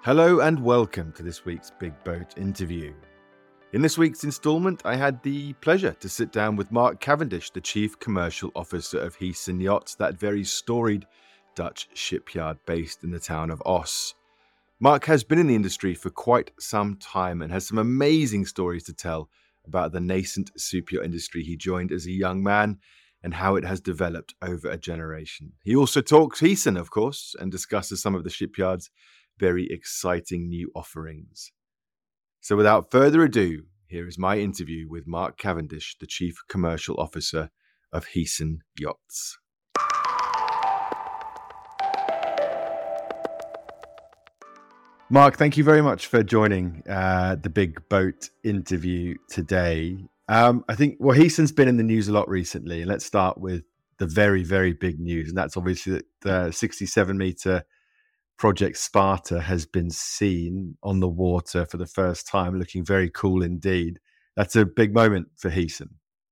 Hello and welcome to this week's Big Boat interview. In this week's instalment, I had the pleasure to sit down with Mark Cavendish, the Chief Commercial Officer of Hyssen Yachts, that very storied Dutch shipyard based in the town of Oss. Mark has been in the industry for quite some time and has some amazing stories to tell about the nascent superyacht industry he joined as a young man and how it has developed over a generation. He also talks Hyssen, of course, and discusses some of the shipyard's very exciting new offerings. So without further ado, here is my interview with Mark Cavendish, the Chief Commercial Officer of Hyssen Yachts. Mark, thank you very much for joining the Big Boat interview today. I think, Hyssen's been in the news a lot recently, and let's start with the very, very big news, and that's obviously that the 67-metre Project Sparta has been seen on the water for the first time, looking very cool indeed. That's a big moment for Hyssen.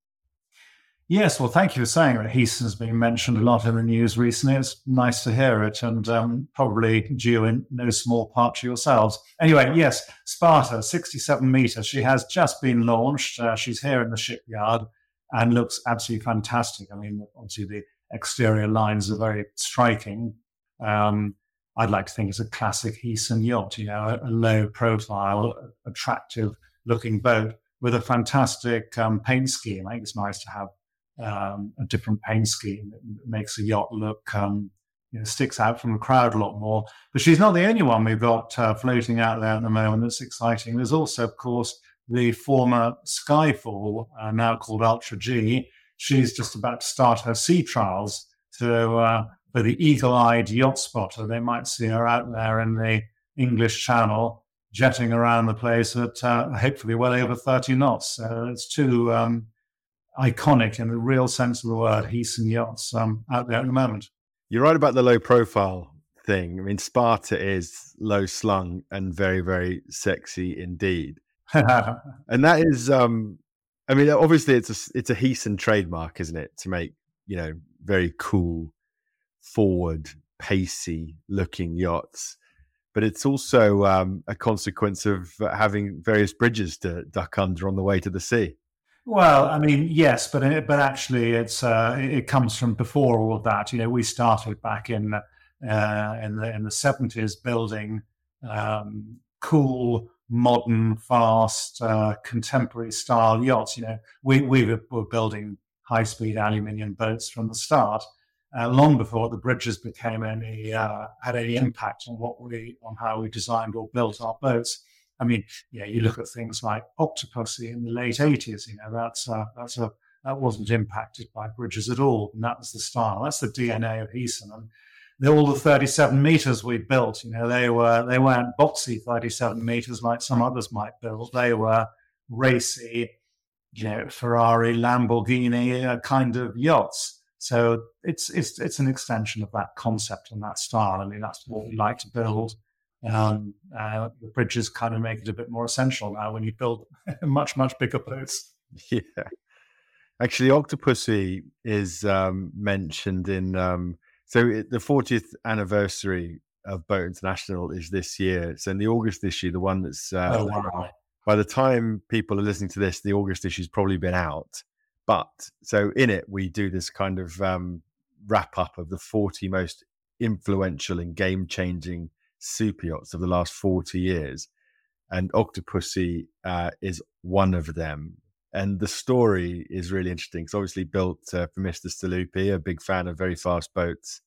Yes, well, thank you for saying that. Hyssen's been mentioned a lot in the news recently. It's nice to hear it, and probably due in no small part to yourselves. Anyway, yes, Sparta, 67 metres. She has just been launched. She's here in the shipyard and looks absolutely fantastic. I mean, obviously the exterior lines are very striking. I'd like to think it's a classic Hyssen yacht, a low profile, attractive looking boat with a fantastic paint scheme. I think it's nice to have a different paint scheme that makes the yacht look, sticks out from the crowd a lot more. But she's not the only one we've got floating out there at the moment that's exciting. There's also, of course, the former Skyfall, now called Ultra G. She's just about to start her sea trials for the eagle-eyed yacht spotter. They might see her out there in the English Channel, jetting around the place at hopefully well over 30 knots. It's two iconic, in the real sense of the word, Hyssen yachts out there at the moment. You're right about the low profile thing. I mean, Sparta is low slung and very, very sexy indeed. And that is, obviously it's a Hyssen trademark, isn't it? To make, very cool, forward, pacey looking yachts. But it's also a consequence of having various bridges to duck under on the way to the sea. Well, I mean, yes, but actually, it comes from before all of that. We started back in the 70s building cool, modern, fast, contemporary style yachts. We were building high-speed aluminium boats from the start, long before the bridges became had any impact on how we designed or built our boats. I mean, you look at things like Octopussy in the late 80s. That wasn't impacted by bridges at all, and that was the style. That's the DNA of Hyssen. And all the 37 meters we built, they weren't boxy 37 meters like some others might build. They were racy, Ferrari, Lamborghini kind of yachts. So it's an extension of that concept and that style. I mean, that's what we like to build. The bridges kind of make it a bit more essential now when you build much, much bigger boats. Yeah. Actually, Octopussy is mentioned in... the 40th anniversary of Boat International is this year. So in the August issue, the one that's... wow. By the time people are listening to this, the August issue's probably been out. But so in it, we do this kind of wrap up of the 40 most influential and game-changing super yachts of the last 40 years. And Octopussy is one of them. And the story is really interesting. It's obviously built for Mr. Staluppi, a big fan of very fast boats.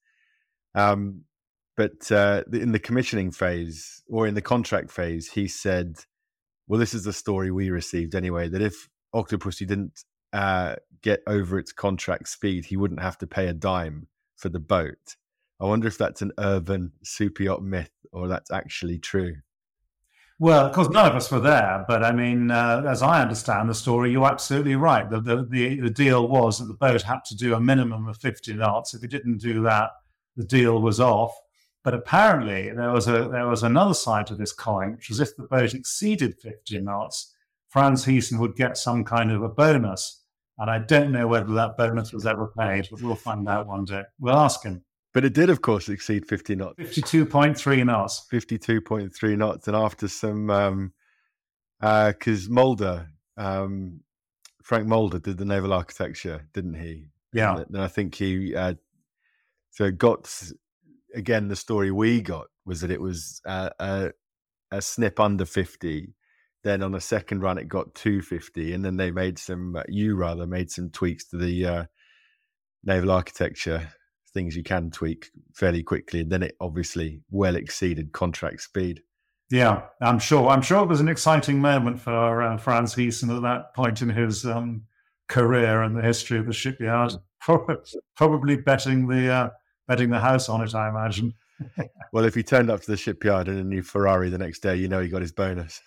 But in the commissioning phase or in the contract phase, he said, well, this is the story we received anyway, that if Octopussy didn't get over its contract speed, he wouldn't have to pay a dime for the boat. I wonder if that's an urban super yacht myth or that's actually true. Well, of course, none of us were there, but I mean, as I understand the story, you're absolutely right. The deal was that the boat had to do a minimum of 50 knots. If it didn't do that, the deal was off. But apparently, there was another side to this coin, which was if the boat exceeded 50 knots, Franz Hyssen would get some kind of a bonus. And I don't know whether that bonus was ever paid, but we'll find out one day. We'll ask him. But it did, of course, exceed 50 knots. 52.3 knots. 52.3 knots. And after some, because Mulder, Frank Mulder did the naval architecture, didn't he? Yeah. And I think he, so got, again, the story we got was that it was a snip under 50. Then on the second run, it got 250. And then they made some, made some tweaks to the naval architecture, things you can tweak fairly quickly. And then it obviously well exceeded contract speed. Yeah, I'm sure it was an exciting moment for Frans Hiessen at that point in his career and the history of the shipyard. Probably betting the house on it, I imagine. Well, if he turned up to the shipyard in a new Ferrari the next day, he got his bonus.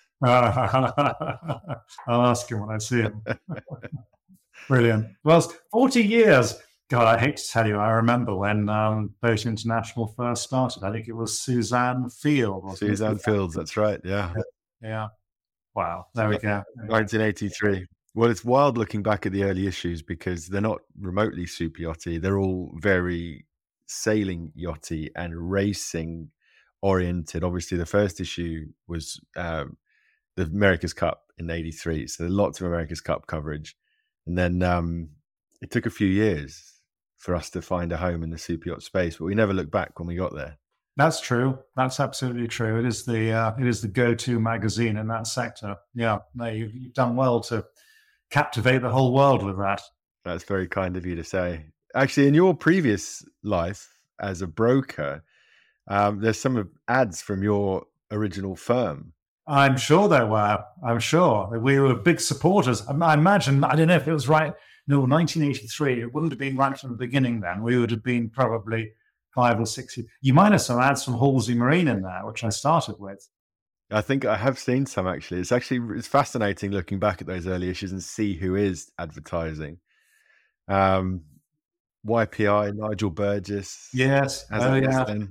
I'll ask him when I see him. Brilliant. Well, 40 years. God, I hate to tell you, I remember when Boat International first started. I think it was Suzanne Field. Suzanne Fields, that's right, yeah. Yeah. Wow, there we go. 1983. Well, it's wild looking back at the early issues because they're not remotely super yachty. They're all very sailing yachty and racing oriented. Obviously, the first issue was the America's Cup in 83. So lots of America's Cup coverage. And then it took a few years for us to find a home in the super yacht space, but we never looked back when we got there. That's true. That's absolutely true. It is the go-to magazine in that sector. Yeah, no, you've done well to captivate the whole world with that. That's very kind of you to say. Actually, in your previous life as a broker, there's some ads from your original firm. I'm sure there were. I'm sure we were big supporters. I imagine. I don't know if it was right. No, 1983. It wouldn't have been right from the beginning. Then we would have been probably 5 or 6 years. You might have some ads from Halsey Marine in there, which I started with. I think I have seen some actually. It's fascinating looking back at those early issues and see who is advertising. YPI, Nigel Burgess. Yes. Camper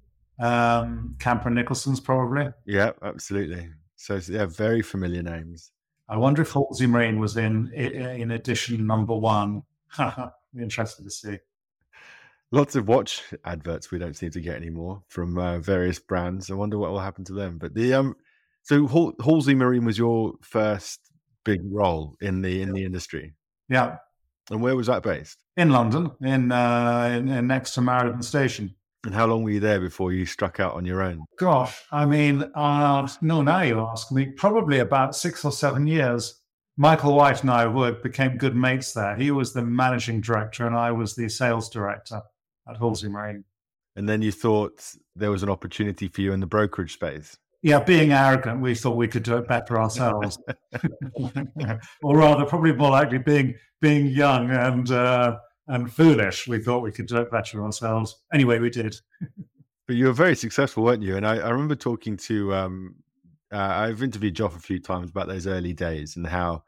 Nicholson's probably. Yeah, absolutely. So yeah, very familiar names. I wonder if Halsey Marine was in edition number 1. Be interested to see. Lots of watch adverts we don't seem to get anymore from various brands. I wonder what will happen to them. But so Halsey Marine was your first big role in the industry. Yeah. And where was that based? In London, in next to Marylebone Station. And how long were you there before you struck out on your own? Gosh, I mean, no, now you ask me, probably about 6 or 7 years. Michael White and I became good mates there. He was the managing director and I was the sales director at Halsey Marine. And then you thought there was an opportunity for you in the brokerage space? Yeah, being arrogant, we thought we could do it better ourselves. Or rather, probably more likely being young and foolish, we thought we could do it better ourselves. Anyway, we did. But you were very successful, weren't you? And I remember talking to, I've interviewed Joff a few times about those early days and how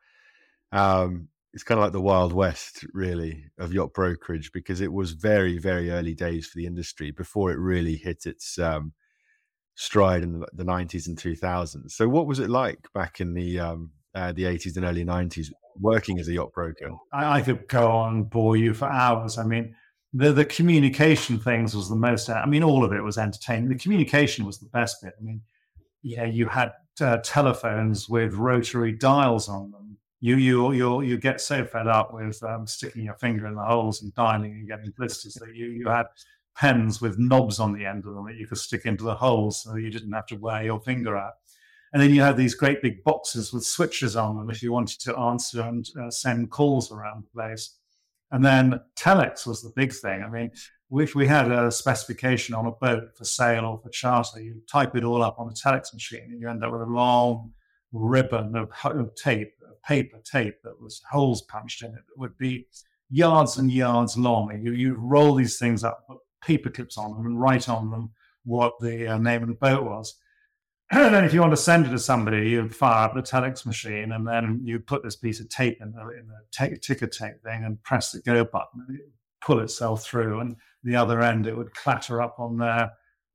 it's kind of like the Wild West, really, of yacht brokerage, because it was very, very early days for the industry before it really hit its stride in the 90s and 2000s. So what was it like back in the 80s and early 90s working as a yacht broker? I could go on and bore you for hours. I mean, the communication things was the most, all of it was entertaining. The communication was the best bit. I mean, yeah, you had telephones with rotary dials on them. You get so fed up with sticking your finger in the holes and dialing and getting blisters that you had pens with knobs on the end of them that you could stick into the holes so you didn't have to wear your finger out. And then you had these great big boxes with switches on them if you wanted to answer and send calls around the place. And then telex was the big thing. I mean, if we had a specification on a boat for sale or for charter, you type it all up on a telex machine and you end up with a long ribbon of tape, paper tape that was holes punched in it that would be yards and yards long. You roll these things up, put paper clips on them and write on them what the name of the boat was. And then if you want to send it to somebody, you'd fire up the telex machine and then you put this piece of tape in the ticker tape thing and press the go button and it would pull itself through. And the other end, it would clatter up on their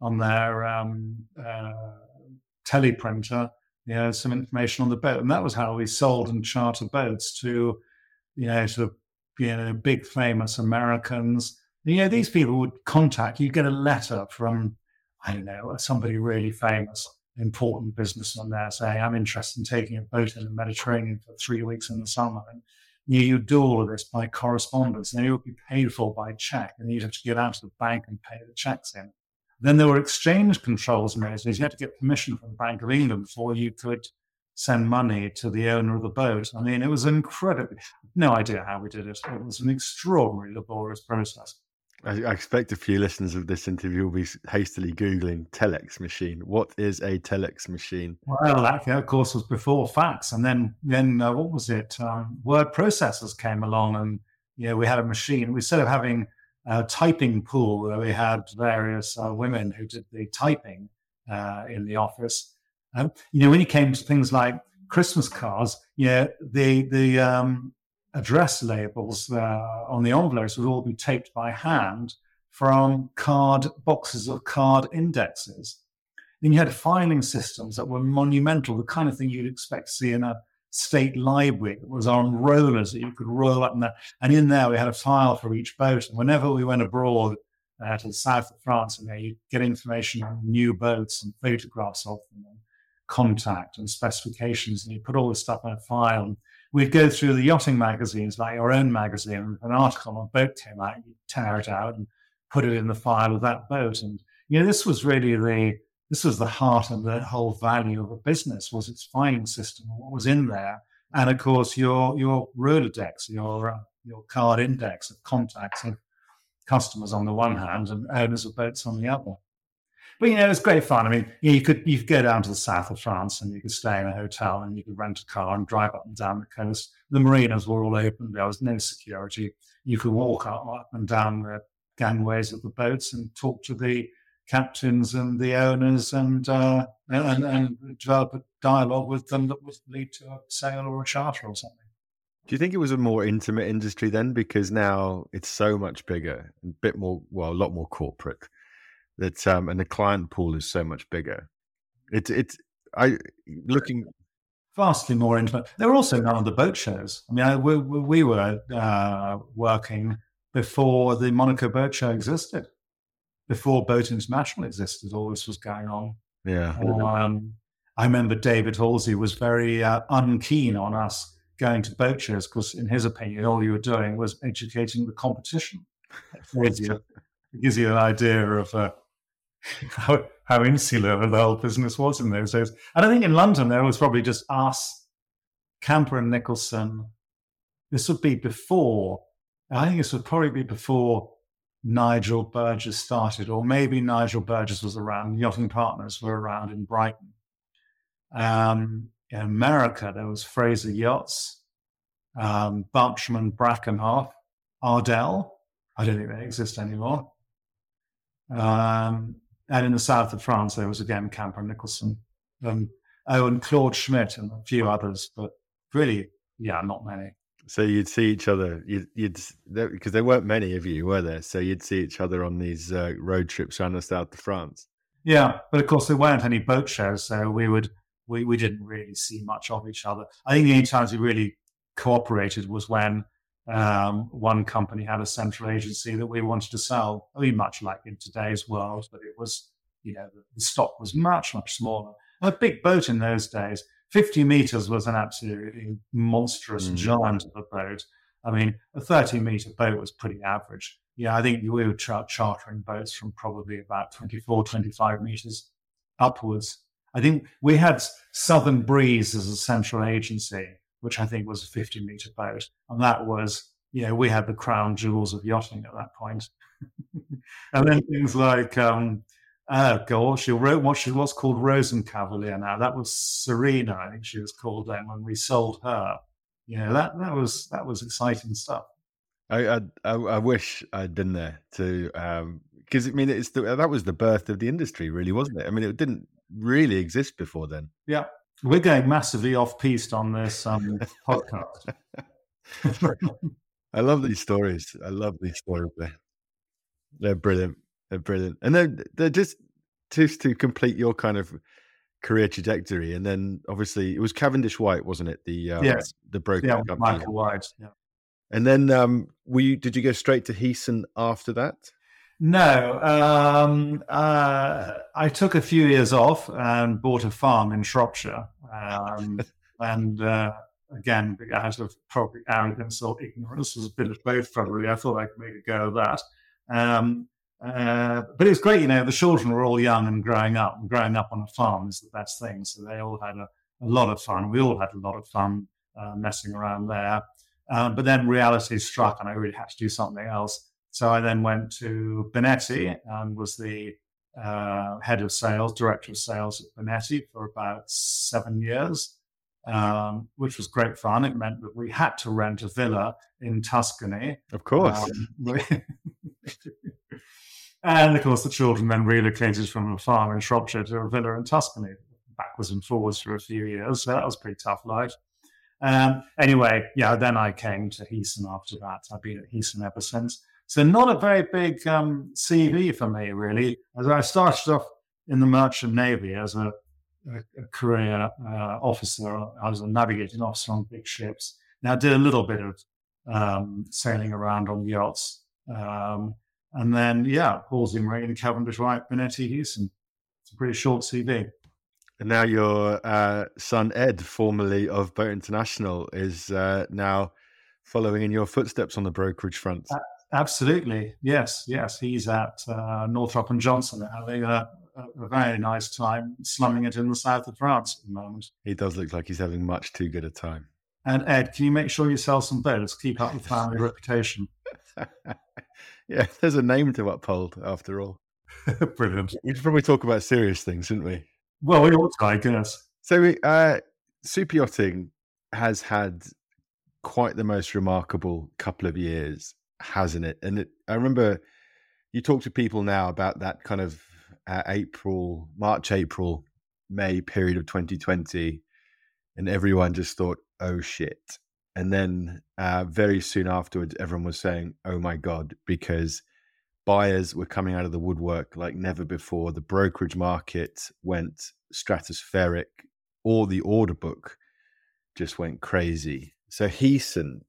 teleprinter, some information on the boat. And that was how we sold and chartered boats to big famous Americans, These people would contact you, get a letter from, I don't know, somebody really famous, important businessman there saying, I'm interested in taking a boat in the Mediterranean for 3 weeks in the summer. And you do all of this by correspondence, and it would be paid for by check, and you'd have to get out to the bank and pay the checks in. Then there were exchange controls in those days. You had to get permission from the Bank of England before you could send money to the owner of the boat. I mean, it was incredible. No idea how we did it. It was an extraordinarily laborious process. I expect a few listeners of this interview will be hastily Googling telex machine. What is a telex machine? Well, that, of course, was before fax. And then what was it? Word processors came along, and we had a machine. Instead of having a typing pool where we had various women who did the typing in the office, when you came to things like Christmas cards, the address labels on the envelopes would all be taped by hand from boxes of card indexes. Then you had filing systems that were monumental, the kind of thing you'd expect to see in a state library that was on rollers that you could roll up. And in there, we had a file for each boat. And whenever we went abroad to the south of France, you'd get information on new boats and photographs of them and contact and specifications. And you put all this stuff in a file. And we'd go through the yachting magazines, like your own magazine, and if an article on a boat came out, you'd tear it out and put it in the file of that boat. And, this was really this was the heart of the whole value of a business, was its filing system, what was in there. And of course, your Rolodex, your card index of contacts of customers on the one hand and owners of boats on the other. But, it was great fun. I mean, you could go down to the south of France and you could stay in a hotel and you could rent a car and drive up and down the coast. The marinas were all open. There was no security. You could walk up and down the gangways of the boats and talk to the captains and the owners and develop a dialogue with them that would lead to a sale or a charter or something. Do you think it was a more intimate industry then? Because now it's so much bigger, a lot more corporate. That and the client pool is so much bigger. Looking vastly more intimate. There were also none of the boat shows. I mean, we were working before the Monaco Boat Show existed, before Boat International existed. All this was going on. Yeah. I remember David Halsey was very unkeen on us going to boat shows because, in his opinion, all you were doing was educating the competition. It gives you an idea of how insular the whole business was in those days. And I think in London, there was probably just us, Camper and Nicholson. This would probably be before Nigel Burgess started, or maybe Nigel Burgess was around. Yachting Partners were around in Brighton. In America, there was Fraser Yachts, Bartram and Brackenhoff, Ardell. I don't think they exist anymore. And in the south of France, there was again Camper and Nicholson, and Claude Schmidt and a few others, but really, not many. So you'd see each other, because there weren't many of you, were there? So you'd see each other on these road trips around the south of France. Yeah, but of course there weren't any boat shows, so we didn't really see much of each other. I think the only times we really cooperated was when one company had a central agency that we wanted to sell. I mean, much like in today's world, but it was, the stock was much, much smaller. A big boat in those days, 50 meters was an absolutely monstrous giant of a boat. I mean, a 30-meter boat was pretty average. Yeah, I think we were chartering boats from probably about 24, 25 meters upwards. I think we had Southern Breeze as a central agency, which I think was a 50-meter boat. And that was, we had the crown jewels of yachting at that point. And then things like, she wrote what she was called Rosencavalier now. That was Serena, I think she was called then when we sold her. That was exciting stuff. I wish I'd been there to, because I mean, that was the birth of the industry, really, wasn't it? I mean, it didn't really exist before then. Yeah. We're going massively off-piste on this podcast. I love these stories. They're brilliant. And they're just to complete your kind of career trajectory. And then obviously it was Cavendish White, wasn't it? Yes. The broker company. Michael White. Yeah. And then did you go straight to Heason after that? No, I took a few years off and bought a farm in Shropshire. And again, out of probably arrogance or ignorance, was a bit of both probably. I thought I could make a go of that. But it was great, the children were all young and growing up on a farm is the best thing. So they all had a lot of fun. We all had a lot of fun messing around there. But then reality struck and I really had to do something else. So I then went to Bonetti and was the head of sales, director of sales at Bonetti for about 7 years, which was great fun. It meant that we had to rent a villa in Tuscany. Of course. And of course, the children then relocated from a farm in Shropshire to a villa in Tuscany, backwards and forwards for a few years. So that was a pretty tough life. Anyway, then I came to Heason after that. I've been at Heason ever since. So not a very big CV for me, really. As I started off in the Merchant Navy as a career officer. I was a navigating officer on big ships. Now I did a little bit of sailing around on yachts. And then, Halsey Marine, Cavendish White, Bonetti, Heason. It's a pretty short CV. And now your son, Ed, formerly of Boat International, is now following in your footsteps on the brokerage front. Absolutely. Yes. He's at Northrop and Johnson having a very nice time slumming it in the south of France at the moment. He does look like he's having much too good a time. And Ed, can you make sure you sell some boats? Keep up the family reputation. Yeah, there's a name to uphold after all. Brilliant. We should probably talk about serious things, shouldn't we? Well, we ought to, I guess. So super yachting has had quite the most remarkable couple of years, hasn't it? And I remember you talk to people now about that kind of March, April, May period of 2020, and everyone just thought, oh shit. And then very soon afterwards, everyone was saying, oh my God, because buyers were coming out of the woodwork like never before. The brokerage market went stratospheric. All the order book just went crazy. So Heason,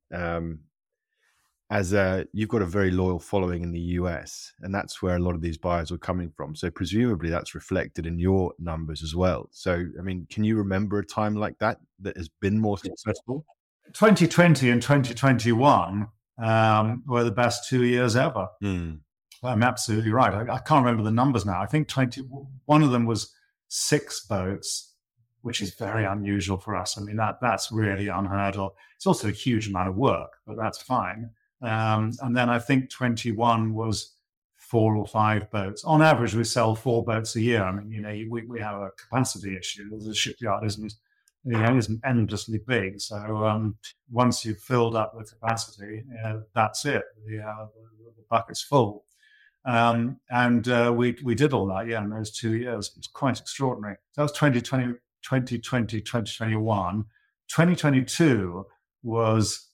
you've got a very loyal following in the US, and that's where a lot of these buyers were coming from. So presumably that's reflected in your numbers as well. So, I mean, can you remember a time like that has been more successful? 2020 and 2021 were the best 2 years ever. I'm absolutely right. I can't remember the numbers now. I think one of them was 6 boats, which is very unusual for us. I mean, that's really unheard of. It's also a huge amount of work, but that's fine. And then I think 21 was 4 or 5 boats. On average, we sell 4 boats a year. I mean, we have a capacity issue. The shipyard isn't endlessly big. So once you've filled up the capacity, that's it. The bucket's full. And we did all that, in those 2 years. It's quite extraordinary. That was 2020, 2021. 2022 was,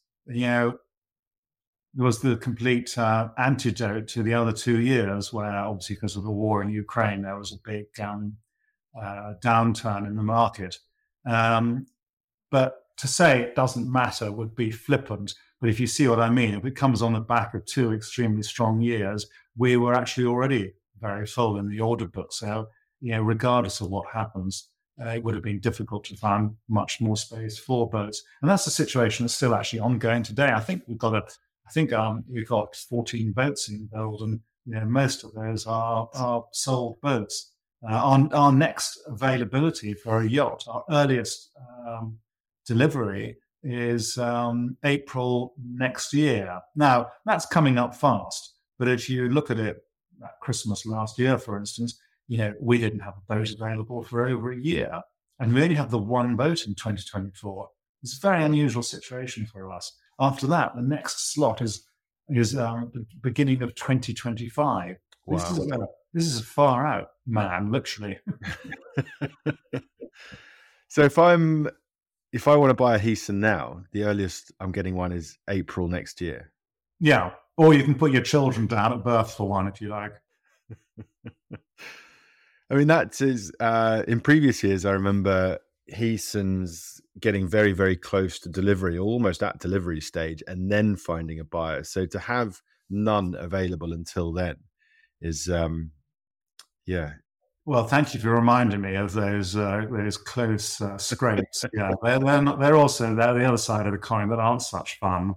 was the complete antidote to the other 2 years, where obviously because of the war in Ukraine, there was a big downturn in the market. But to say it doesn't matter would be flippant. But if you see what I mean, if it comes on the back of 2 extremely strong years, we were actually already very full in the order book. So, regardless of what happens, it would have been difficult to find much more space for boats. And that's the situation that's still actually ongoing today. I think we've got 14 boats in build, and most of those are sold boats. Our next availability for a yacht, our earliest delivery is April next year. Now, that's coming up fast. But if you look at it at Christmas last year, for instance, we didn't have a boat available for over a year. And we only have the 1 boat in 2024. It's a very unusual situation for us. After that, the next slot is the beginning of 2025. Wow. This is far out, man, literally. So if I want to buy a Heason now, the earliest I'm getting one is April next year. Yeah. Or you can put your children down at birth for one if you like. I mean, that is, in previous years, I remember Heeson's getting very, very close to delivery, almost at delivery stage, and then finding a buyer. So to have none available until then is, yeah. Well, thank you for reminding me of those close scrapes. Yeah, they're also they're the other side of the coin that aren't such fun.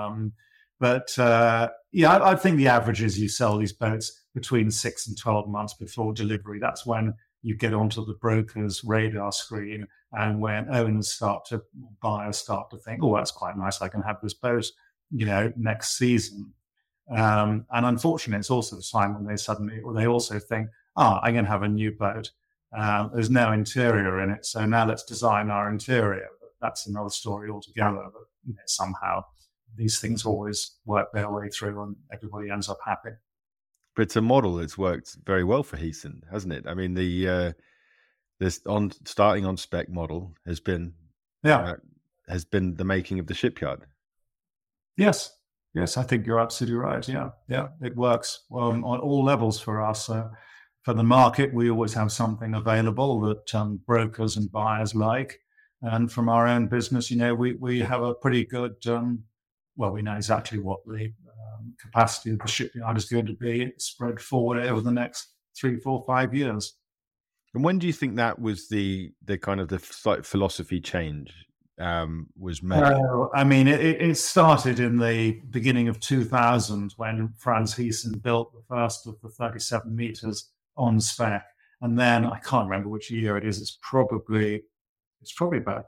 Yeah, I think the average is you sell these boats between 6 and 12 months before delivery. That's when you get onto the broker's radar screen, and when buyers start to think, oh, that's quite nice, I can have this boat, next season. And unfortunately, it's also the time when they also think, I'm going to have a new boat. There's no interior in it, so now let's design our interior. But that's another story altogether. But somehow these things always work their way through, and everybody ends up happy. But it's a model that's worked very well for Heeson, hasn't it? I mean, this starting on spec model has been the making of the shipyard. Yes, I think you're absolutely right. Yeah, it works on all levels for us. For the market, we always have something available that brokers and buyers like. And from our own business, we have a pretty good, we know exactly what the capacity of the shipyard is going to be spread forward over the next 3, 4, 5 years. And when do you think that was the kind of the slight philosophy change was made? It started in the beginning of 2000 when Frans Heeson built the first of the 37 meters on spec, and then I can't remember which year it is. It's probably about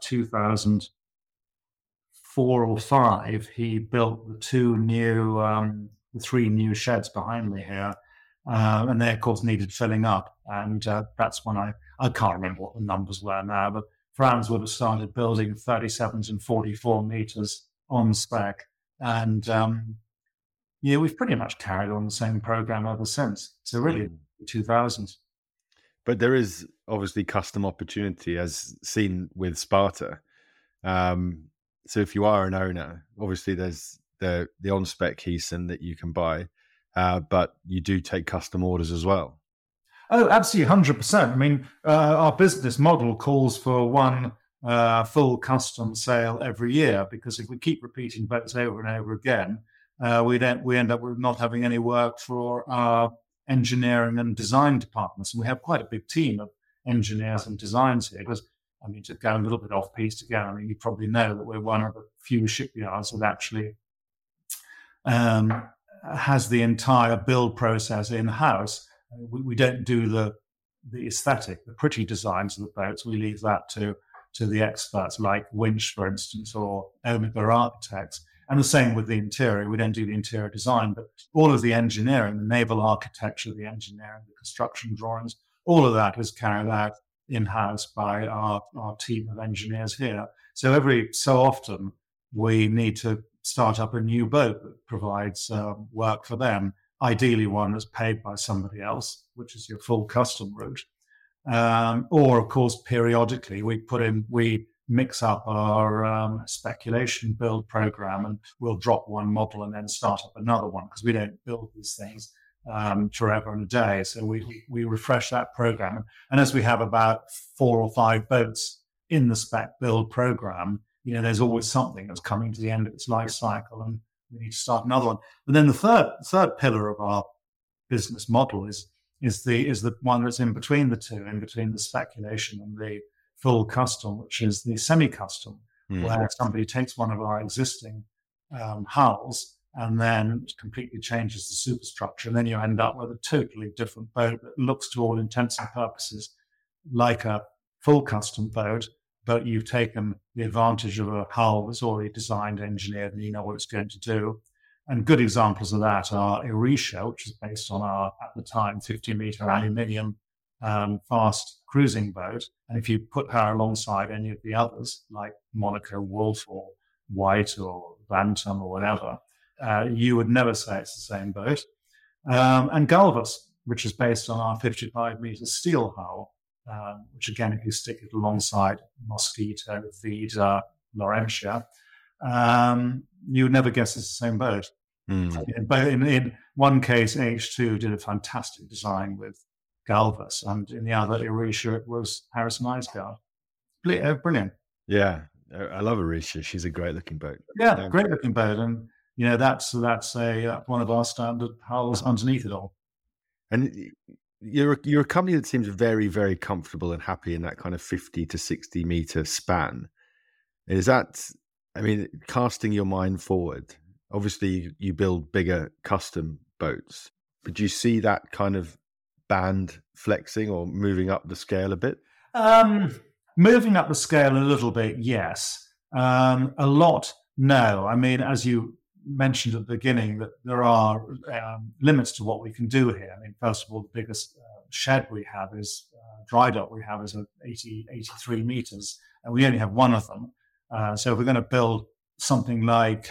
2004 or 5. He built the 3 new sheds behind me here, and they of course needed filling up. And that's when I can't remember what the numbers were now, but Frans would have started building 37s and 44 meters on spec, and we've pretty much carried on the same program ever since. So really. 2000s. But there is obviously custom opportunity as seen with Sparta. So if you are an owner, obviously there's the on-spec Heeson that you can buy, but you do take custom orders as well. Oh, absolutely, 100%. I mean, our business model calls for one full custom sale every year, because if we keep repeating boats over and over again, we end up with not having any work for our engineering and design departments. And we have quite a big team of engineers and designers here. Because, to go a little bit off piece again, you probably know that we're one of the few shipyards that actually has the entire build process in-house. We don't do the aesthetic, the pretty designs of the boats. We leave that to the experts like Winch, for instance, or Omega Architects. And the same with the interior. We don't do the interior design, but all of the engineering, the naval architecture, the engineering, the construction drawings, all of that is carried out in-house by our team of engineers here. So every so often, we need to start up a new boat that provides work for them, ideally one that's paid by somebody else, which is your full custom route. Or, of course, periodically, we mix up our speculation build program, and we'll drop one model and then start up another one, because we don't build these things forever and a day. So we refresh that program. And as we have about 4 or 5 boats in the spec build program, there's always something that's coming to the end of its life cycle, and we need to start another one. But then the third pillar of our business model is the one that's in between the two, in between the speculation and the full custom, which is the semi-custom, where somebody takes one of our existing hulls and then completely changes the superstructure. And then you end up with a totally different boat that looks, to all intents and purposes, like a full custom boat, but you've taken the advantage of a hull that's already designed, engineered, and you know what it's going to do. And good examples of that are Erisha, which is based on our, at the time, 50-meter aluminium fast cruising boat. And if you put her alongside any of the others, like Monaco Wolf or White or Bantam or whatever, you would never say it's the same boat. And Galvus, which is based on our 55-meter steel hull, which again, if you stick it alongside Mosquito, Vida, Laurentia, you would never guess it's the same boat. But in one case, H2 did a fantastic design with Galvus, and in the other, Erisha, it was Harrison Isgard. Brilliant. Yeah, I love Arisha. She's a great looking boat. Yeah, great looking boat, and that's a one of our standard hulls underneath it all. And you're a company that seems very, very comfortable and happy in that kind of 50 to 60 meter span. Is that, I mean, casting your mind forward, obviously you build bigger custom boats, but do you see that kind of band flexing or moving up the scale a bit? Moving up the scale a little bit, yes. A lot, no. I mean, as you mentioned at the beginning, that there are limits to what we can do here. I mean, first of all, the biggest shed we have is dry dock we have is 83 meters, and we only have one of them. So if we're going to build something like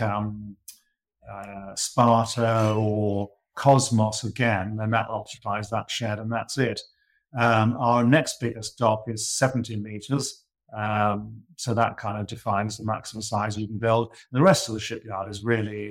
Sparta or Cosmos again, then that occupies that shed, and that's it. Our next biggest dock is 70 meters. So that kind of defines the maximum size you can build. And the rest of the shipyard is really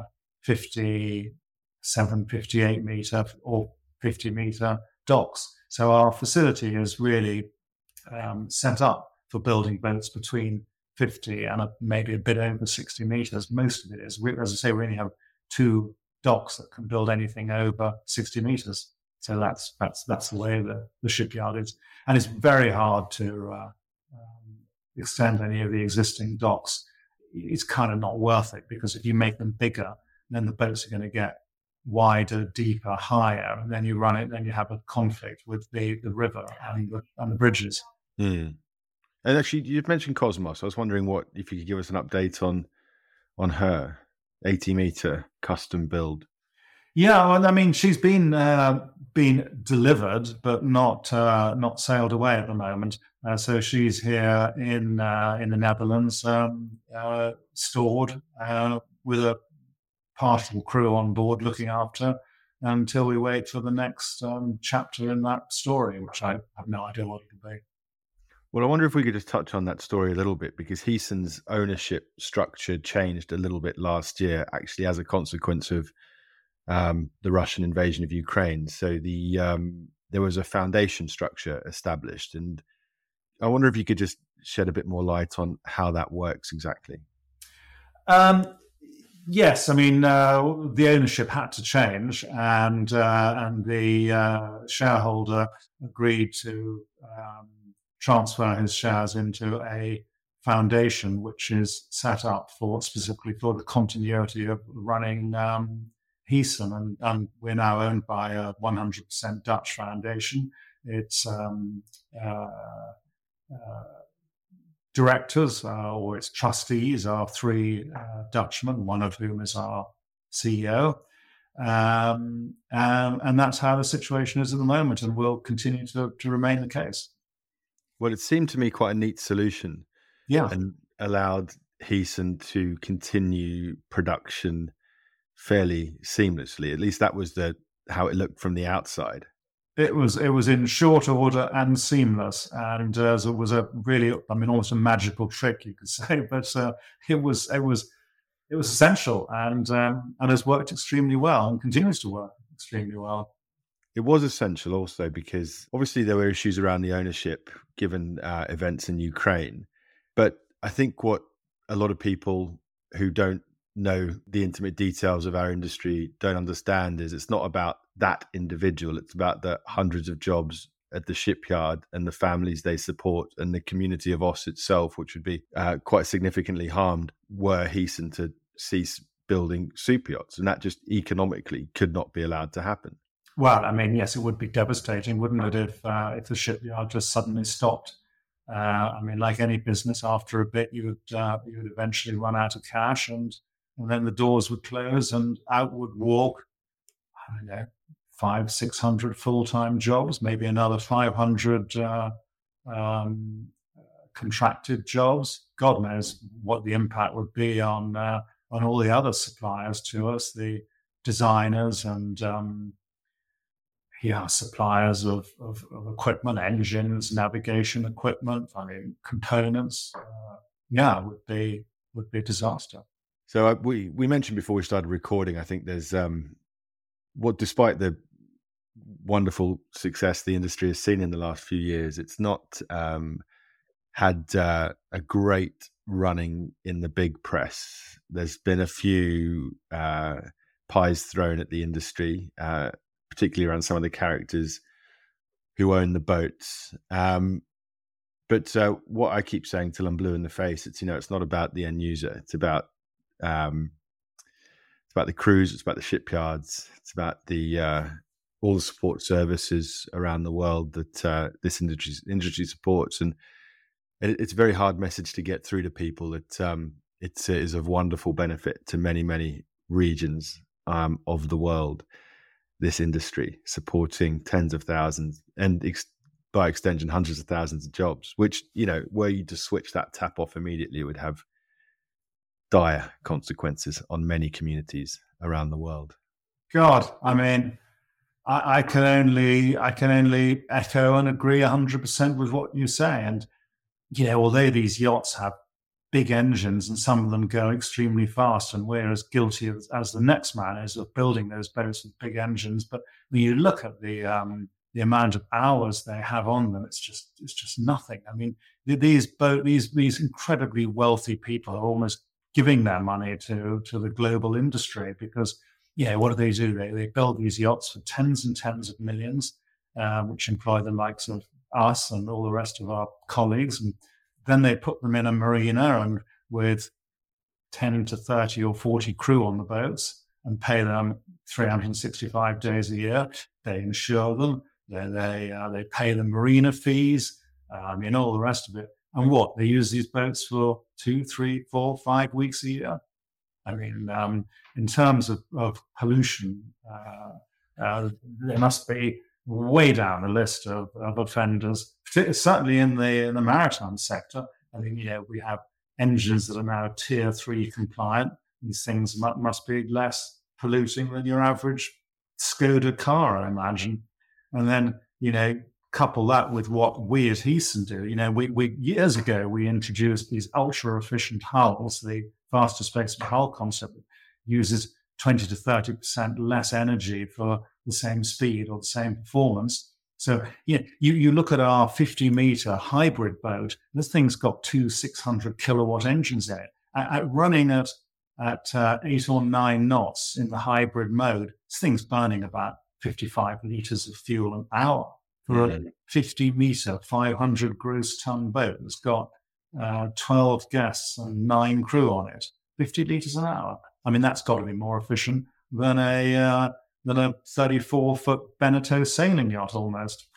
57, 58 meter or 50 meter docks. So our facility is really set up for building boats between 50 and maybe a bit over 60 meters. Most of it is. As I say, we only have 2 docks that can build anything over 60 meters. So that's the way the shipyard is, and it's very hard to extend any of the existing docks. It's kind of not worth it, because if you make them bigger, then the boats are going to get wider, deeper, higher, and then you run it, then you have a conflict with the river and the bridges. Mm. And actually, you've mentioned Cosmos. I was wondering if you could give us an update on her 80-meter custom build. Yeah, well, I mean, she's been delivered, but not sailed away at the moment. So she's here in the Netherlands, stored with a partial crew on board looking after, until we wait for the next chapter in that story, which I have no idea what it'll be. Well, I wonder if we could just touch on that story a little bit, because Heson's ownership structure changed a little bit last year, actually as a consequence of the Russian invasion of Ukraine. So there was a foundation structure established, and I wonder if you could just shed a bit more light on how that works exactly. Yes, I mean the ownership had to change, and the shareholder agreed to transfer his shares into a foundation which is set up specifically for the continuity of running Heson, and we're now owned by a 100% Dutch foundation. Its directors or its trustees are 3 Dutchmen, one of whom is our CEO. And that's how the situation is at the moment, and will continue to remain the case. Well, it seemed to me quite a neat solution. Yeah. And allowed Heson to continue production fairly seamlessly. At least that was how it looked from the outside. It was in short order and seamless, and it was a really, I mean, almost a magical trick, you could say. But it was essential, and has worked extremely well, and continues to work extremely well. It was essential also because obviously there were issues around the ownership given events in Ukraine. But I think what a lot of people who don't know the intimate details of our industry don't understand is it's not about that individual. It's about the hundreds of jobs at the shipyard and the families they support, and the community of Oss itself, which would be quite significantly harmed were Heson to cease building super yachts. And that just economically could not be allowed to happen. Well, I mean, yes, it would be devastating, wouldn't it, if the shipyard just suddenly stopped? I mean, like any business, after a bit, you would eventually run out of cash, and then the doors would close, and out would walk, I don't know, 500-600 full-time jobs, maybe another 500 contracted jobs. God knows what the impact would be on all the other suppliers to us, the designers and suppliers of equipment, engines, navigation equipment, I mean, components. Would be a disaster. So we mentioned before we started recording, I think there's despite the wonderful success the industry has seen in the last few years, it's not had a great running in the big press. There's been a few pies thrown at the industry, particularly around some of the characters who own the boats. But what I keep saying till I'm blue in the face, it's not about the end user. It's about the crews. It's about the shipyards. It's about the all the support services around the world that this industry supports. And it's a very hard message to get through to people that it is of wonderful benefit to many, many regions of the world. This industry supporting tens of thousands and by extension, hundreds of thousands of jobs, which, were you to switch that tap off immediately, it would have dire consequences on many communities around the world. God, I mean, I can only echo and agree 100% with what you say. And, although these yachts have big engines and some of them go extremely fast, and we're as guilty as the next man is of building those boats with big engines. But when you look at the amount of hours they have on them, it's just nothing. I mean, these incredibly wealthy people are almost giving their money to the global industry because, what do? They build these yachts for tens and tens of millions, which employ the likes of us and all the rest of our colleagues. And then they put them in a marina and with 10 to 30 or 40 crew on the boats and pay them 365 days a year. They insure them. They pay the marina fees, all the rest of it. And they use these boats for 2, 3, 4, 5 weeks a year. I mean, in terms of pollution, they must be way down the list of offenders, certainly in the maritime sector. I mean, we have engines that are now Tier 3 compliant. These things must be less polluting than your average Skoda car, I imagine. And then, couple that with what we at Heason do. We years ago, we introduced these ultra efficient hulls, the faster space hull concept that uses 20 to 30% less energy for the same speed or the same performance. So, you look at our 50-meter hybrid boat, this thing's got 2 600 kilowatt engines in it. Running at 8 or 9 knots in the hybrid mode, this thing's burning about 55 liters of fuel an hour for a 50-meter, 500 gross ton boat that's got 12 guests and 9 crew on it. 50 liters an hour. I mean, that's got to be more efficient than a 34-foot Beneteau sailing yacht almost.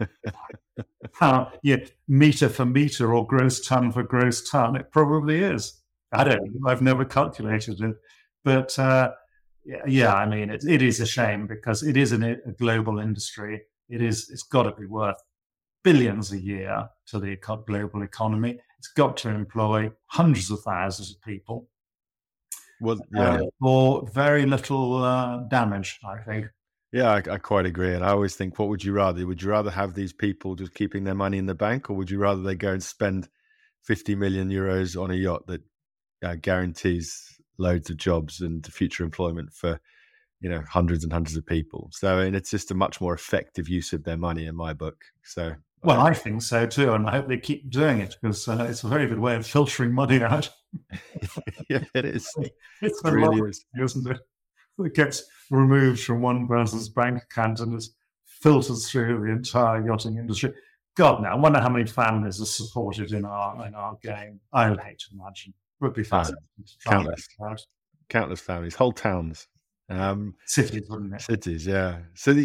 Meter for meter or gross ton for gross ton, it probably is. I don't know. I've never calculated it. But I mean, it is a shame because it is a global industry. It's got to be worth billions a year to the global economy. It's got to employ hundreds of thousands of people. Well, for very little damage, I think. Yeah, I quite agree. And I always think, what would you rather? Would you rather have these people just keeping their money in the bank, or would you rather they go and spend 50 million euros on a yacht that guarantees loads of jobs and future employment for hundreds and hundreds of people? So it's just a much more effective use of their money in my book. So well, I think so too, and I hope they keep doing it because it's a very good way of filtering money out. Yeah, it is. It's a really lot, isn't it? It gets removed from one person's bank account and is filters through the entire yachting industry. God, now I wonder how many families are supported in our game. I would hate to imagine. It would be fascinating. Countless families, whole towns. Cities, wouldn't it? Cities, yeah. So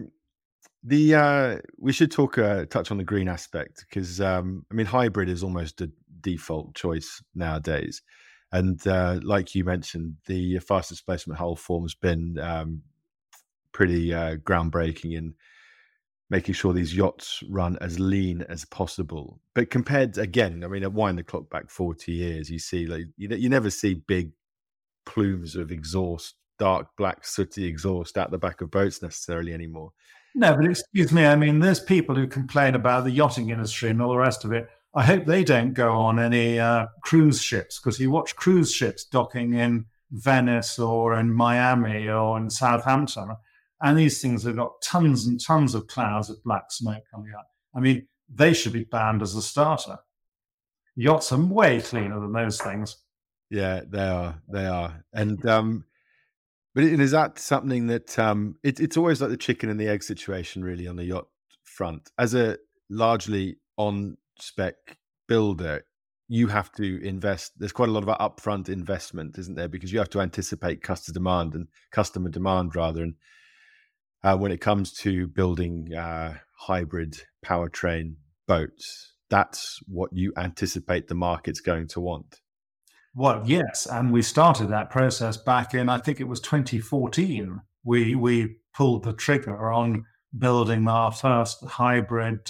we should touch on the green aspect because hybrid is almost a default choice nowadays, and like you mentioned, the fast displacement hull form has been pretty groundbreaking in making sure these yachts run as lean as possible. But compared again, wind the clock back 40 years, you see you never see big plumes of exhaust, dark black sooty exhaust out the back of boats necessarily anymore. No, but excuse me. There's people who complain about the yachting industry and all the rest of it. I hope they don't go on any cruise ships, because you watch cruise ships docking in Venice or in Miami or in Southampton, and these things have got tons and tons of clouds of black smoke coming up. They should be banned as a starter. Yachts are way cleaner than those things. Yeah, they are. They are. And but is that something that it's always like the chicken and the egg situation, really, on the yacht front? As a largely on spec builder, you have to invest. There's quite a lot of upfront investment, isn't there? Because you have to anticipate customer demand rather. And when it comes to building hybrid powertrain boats, that's what you anticipate the market's going to want. Well, yes, and we started that process back in, I think it was 2014. We pulled the trigger on building our first hybrid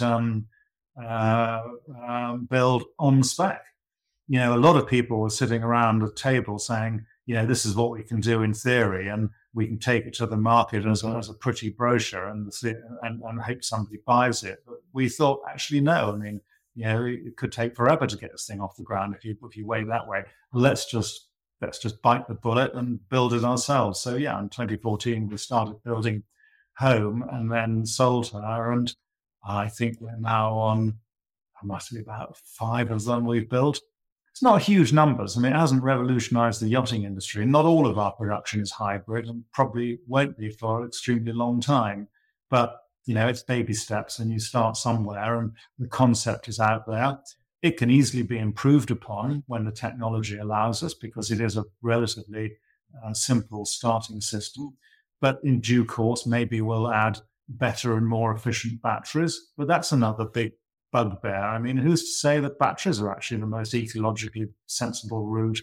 build on spec. A lot of people were sitting around the table saying, this is what we can do in theory, and we can take it to the market as a pretty brochure and hope somebody buys it. But we thought, actually, no. I mean, it could take forever to get this thing off the ground if you weigh that way. Let's just bite the bullet and build it ourselves. So yeah, in 2014 we started building home and then sold her, and I think we're now on, I must be about 5 of them we've built. It's not huge numbers. I mean, it hasn't revolutionized the yachting industry. Not all of our production is hybrid and probably won't be for an extremely long time. But it's baby steps, and you start somewhere, and the concept is out there. It can easily be improved upon when the technology allows us, because it is a relatively simple starting system. But in due course, maybe we'll add better and more efficient batteries. But that's another big bugbear. I mean, who's to say that batteries are actually the most ecologically sensible route?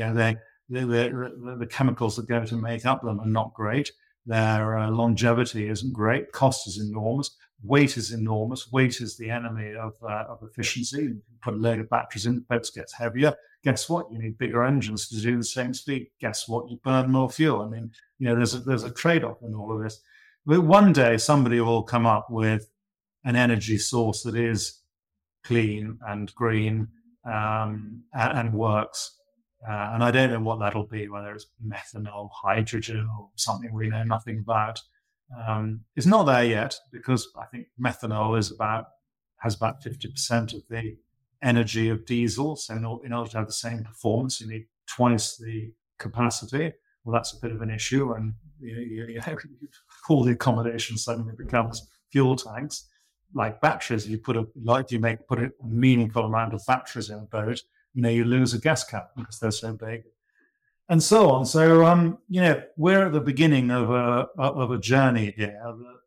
The chemicals that go to make up them are not great. Their longevity isn't great. Cost is enormous. Weight is enormous. Weight is the enemy of efficiency. You can put a load of batteries in, the boat gets heavier. Guess what? You need bigger engines to do the same speed. Guess what? You burn more fuel. I mean, there's a trade-off in all of this. But one day somebody will come up with an energy source that is clean and green and works. And I don't know what that'll be, whether it's methanol, hydrogen, or something we know nothing about. It's not there yet, because I think methanol has about 50% of the energy of diesel. So in order to have the same performance, you need twice the capacity. Well, that's a bit of an issue, and all the accommodation suddenly becomes fuel tanks. Like batteries, you put a meaningful amount of batteries in a boat, you lose a gas cap because they're so big, and so on. So, we're at the beginning of a journey here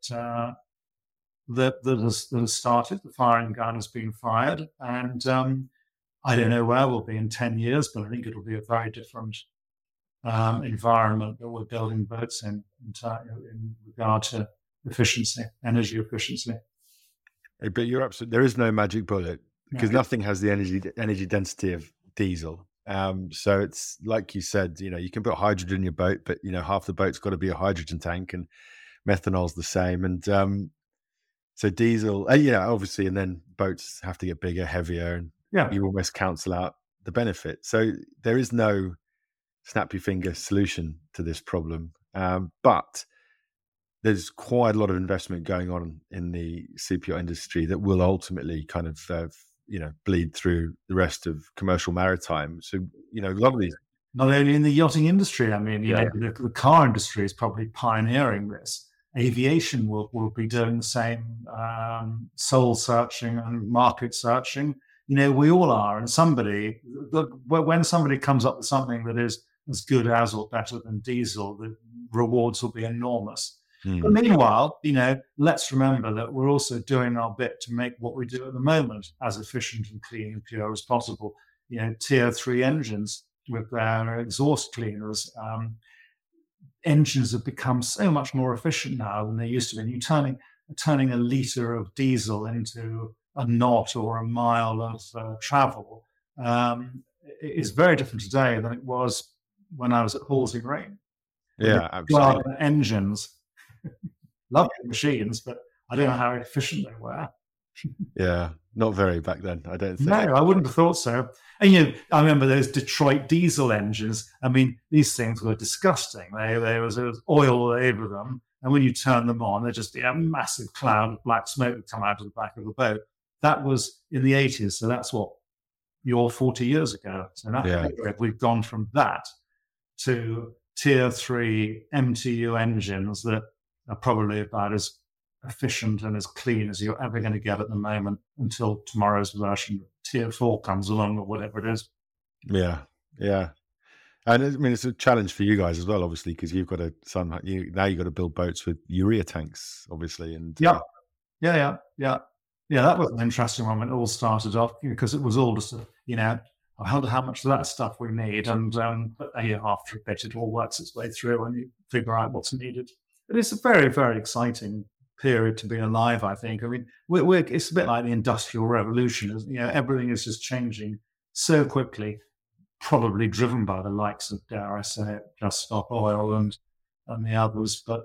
that has started. The firing gun has been fired, and I don't know where we'll be in 10 years, but I think it'll be a very different environment that we're building boats in regard to efficiency, energy efficiency. But you're absolutely, there is no magic bullet, because nothing has the energy density of diesel. So it's like you said, you can put hydrogen in your boat, but half the boat's got to be a hydrogen tank, and methanol's the same. And so diesel, obviously, and then boats have to get bigger, heavier, and you almost cancel out the benefit. So there is no snap your finger solution to this problem. But there's quite a lot of investment going on in the CPO industry that will ultimately kind of, bleed through the rest of commercial maritime. So, a lot of these. Not only in the yachting industry, I mean, the car industry is probably pioneering this. Aviation will be doing the same, soul searching and market searching. We all are. And when somebody comes up with something that is as good as or better than diesel, the rewards will be enormous. But meanwhile, let's remember that we're also doing our bit to make what we do at the moment as efficient and clean and pure as possible. Tier 3 engines with their exhaust cleaners. Engines have become so much more efficient now than they used to be. You're turning a litre of diesel into a knot or a mile of travel. It's very different today than it was when I was at Halsey Rain. Yeah, absolutely. Engines. Lovely machines, but I don't know how efficient they were. Yeah, not very back then, I don't think. No, I wouldn't have thought so. And I remember those Detroit diesel engines. I mean, these things were disgusting. There was oil all over them, and when you turn them on, they're just a massive cloud of black smoke would come out of the back of the boat. That was in the 80s, so that's what, you're 40 years ago. So in that period, we've gone from that to tier 3 MTU engines that are probably about as efficient and as clean as you're ever going to get at the moment until tomorrow's version of tier 4 comes along or whatever it is. Yeah. And I mean, it's a challenge for you guys as well, obviously, because you've got to you've got to build boats with urea tanks, obviously. And yeah, that was an interesting one when it all started off, because it was all just, how much of that stuff we need, and but after a bit, it all works its way through, and you figure out what's needed. But it's a very, very exciting period to be alive, I think. I mean, it's a bit like the Industrial Revolution. Everything is just changing so quickly, probably driven by the likes of, dare I say it, Just Stop Oil and the others. But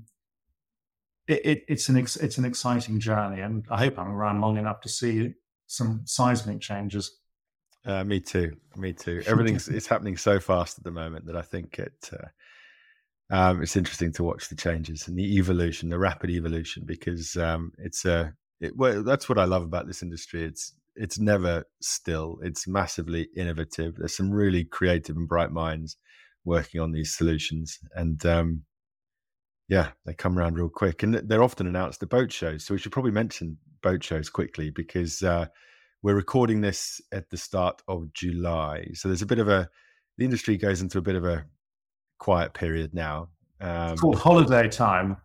it's an exciting journey, and I hope I'm around long enough to see some seismic changes. Me too. It's happening so fast at the moment that I think it's interesting to watch the changes and the evolution, the rapid evolution, because that's what I love about this industry. It's never still. It's massively innovative. There's some really creative and bright minds working on these solutions, and they come around real quick. And they're often announced at boat shows. So we should probably mention boat shows quickly, because we're recording this at the start of July. So there's the industry goes into a bit of a quiet period now. It's called holiday time.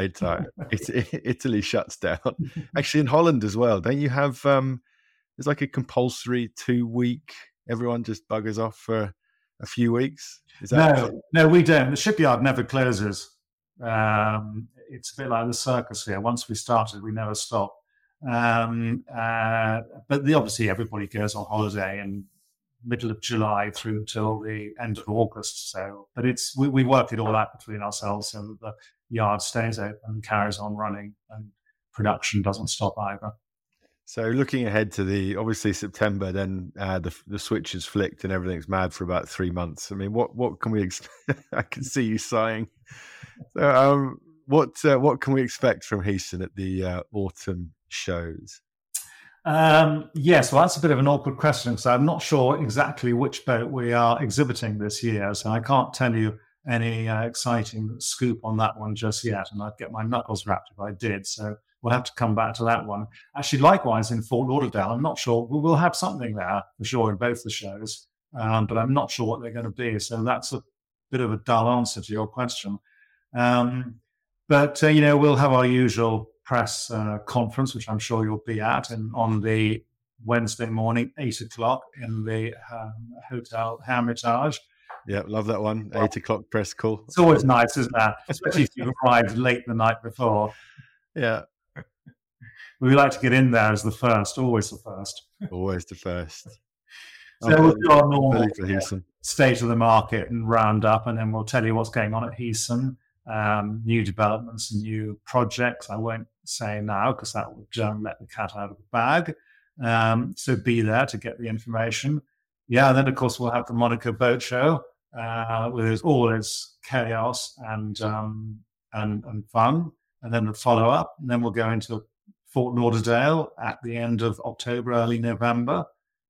Italy shuts down. Actually, in Holland as well. Don't you have, there's like a compulsory 2-week, everyone just buggers off for a few weeks? No, we don't. The shipyard never closes. It's a bit like the circus here. Once we started, we never stop. But obviously everybody goes on holiday in middle of July through till the end of August. So, but we work it all out between ourselves, so the yard stays open and carries on running, and production doesn't stop either. So looking ahead to obviously September, then the switch is flicked and everything's mad for about 3 months. I mean, what can we expect? I can see you sighing. So, what can we expect from Heason at the autumn shows? Yes, well, that's a bit of an awkward question, because I'm not sure exactly which boat we are exhibiting this year, so I can't tell you any exciting scoop on that one just yet, and I'd get my knuckles wrapped if I did, so we'll have to come back to that one. Actually, likewise in Fort Lauderdale, I'm not sure. We'll have something there for sure in both the shows, but I'm not sure what they're going to be, so that's a bit of a dull answer to your question. But we'll have our usual press conference, which I'm sure you'll be at, and on the Wednesday morning, 8:00 in the Hotel Hermitage. Yeah, love that one. 8:00 press call. It's always nice, isn't it? Especially if you've arrived late the night before. Yeah. We like to get in there as the first, always the first. Always the first. So we'll do our normal state of the market and round up, and then we'll tell you what's going on at Heason. New developments and new projects. I won't say now because that would let the cat out of the bag. So be there to get the information. Yeah, then of course we'll have the Monaco Boat Show with all its chaos and fun, and then the follow up, and then we'll go into Fort Lauderdale at the end of October, early November.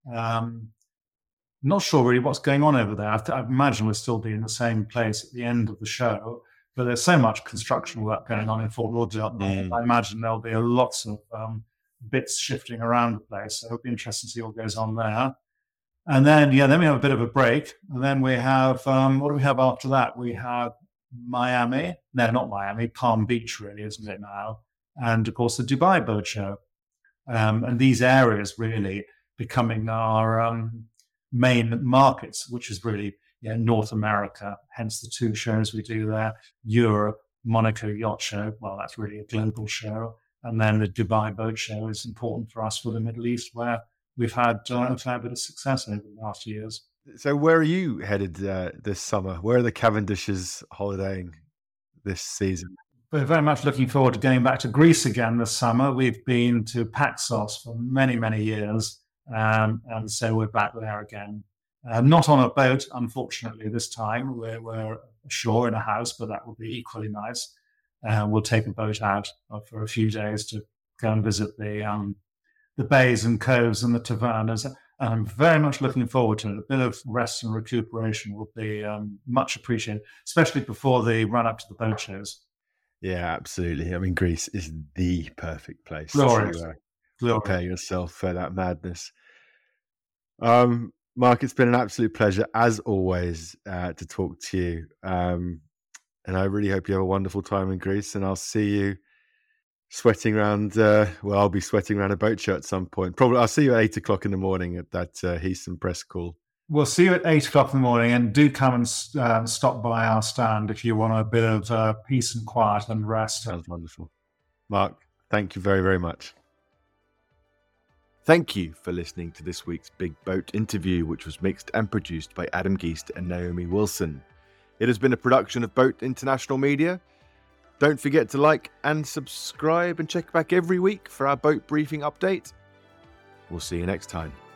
Not sure really what's going on over there. I imagine we'll still be in the same place at the end of the show. But there's so much construction work going on in Fort Lauderdale. I imagine there'll be lots of bits shifting around the place. So it'll be interesting to see what goes on there. And then we have a bit of a break. And then we have, what do we have after that? We have Miami. No, not Miami. Palm Beach, really, isn't it now? And, of course, the Dubai Boat Show. And these areas really becoming our main markets, which is really North America, hence the 2 shows we do there. Europe, Monaco Yacht Show, well, that's really a global show. And then the Dubai Boat Show is important for us for the Middle East, where we've had a fair bit of success over the last years. So where are you headed this summer? Where are the Cavendishes holidaying this season? We're very much looking forward to going back to Greece again this summer. We've been to Paxos for many, many years, and so we're back there again. Not on a boat, unfortunately, this time. We're ashore in a house, but that will be equally nice. We'll take a boat out for a few days to go and visit the bays and coves and the tavernas. And I'm very much looking forward to it. A bit of rest and recuperation will be much appreciated, especially before the run up to the boat shows. Yeah, absolutely. I mean, Greece is the perfect place Glorious. to Glorious. prepare yourself for that madness. Mark, it's been an absolute pleasure, as always, to talk to you. And I really hope you have a wonderful time in Greece, and I'll see you sweating around. I'll be sweating around a boat show at some point. Probably I'll see you at 8:00 in the morning at that Heason press call. We'll see you at 8:00 in the morning, and do come and stop by our stand if you want a bit of peace and quiet and rest. Sounds wonderful. Mark, thank you very, very much. Thank you for listening to this week's Big Boat interview, which was mixed and produced by Adam Geist and Naomi Wilson. It has been a production of Boat International Media. Don't forget to like and subscribe and check back every week for our boat briefing update. We'll see you next time.